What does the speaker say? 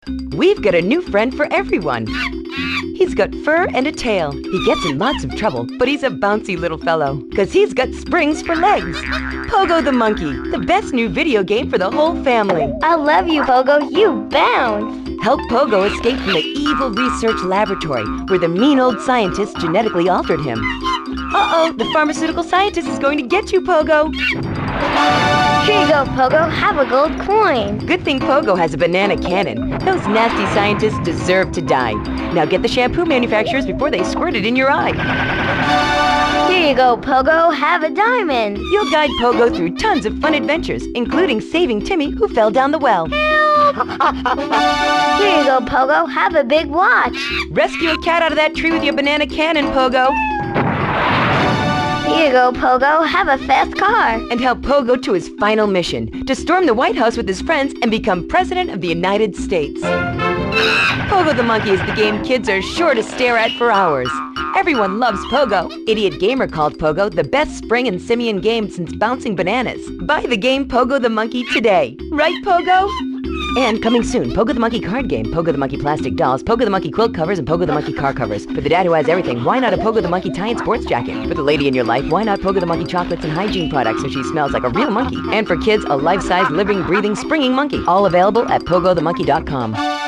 We've got a new friend for everyone. He's got fur and a tail. He gets in lots of trouble, but he's a bouncy little fellow, 'cause he's got springs for legs. Pogo the Monkey, the best new video game for the whole family. I love you, Pogo. You bounce. Help Pogo escape from the evil research laboratory where the mean old scientist genetically altered him. Uh-oh, the pharmaceutical scientist is going to get you, Pogo. Here you go, Pogo. Have a gold coin. Good thing Pogo has a banana cannon. Those nasty scientists deserve to die. Now get the shampoo manufacturers before they squirt it in your eye. Here you go, Pogo. Have a diamond. You'll guide Pogo through tons of fun adventures, including saving Timmy, who fell down the well. Here you go, Pogo. Have a big watch. Rescue a cat out of that tree with your banana cannon, Pogo. Here you go, Pogo. Have a fast car. And help Pogo to his final mission, to storm the White House with his friends and become President of the United States. Pogo the Monkey is the game kids are sure to stare at for hours. Everyone loves Pogo. Idiot Gamer called Pogo the best spring and simian game since bouncing bananas. Buy the game Pogo the Monkey today. Right, Pogo? And coming soon, Pogo the Monkey card game, Pogo the Monkey plastic dolls, Pogo the Monkey quilt covers, and Pogo the Monkey car covers. For the dad who has everything, why not a Pogo the Monkey tie-in sports jacket? For the lady in your life, why not Pogo the Monkey chocolates and hygiene products so she smells like a real monkey? And for kids, a life-size, living, breathing, springing monkey. All available at pogothemonkey.com.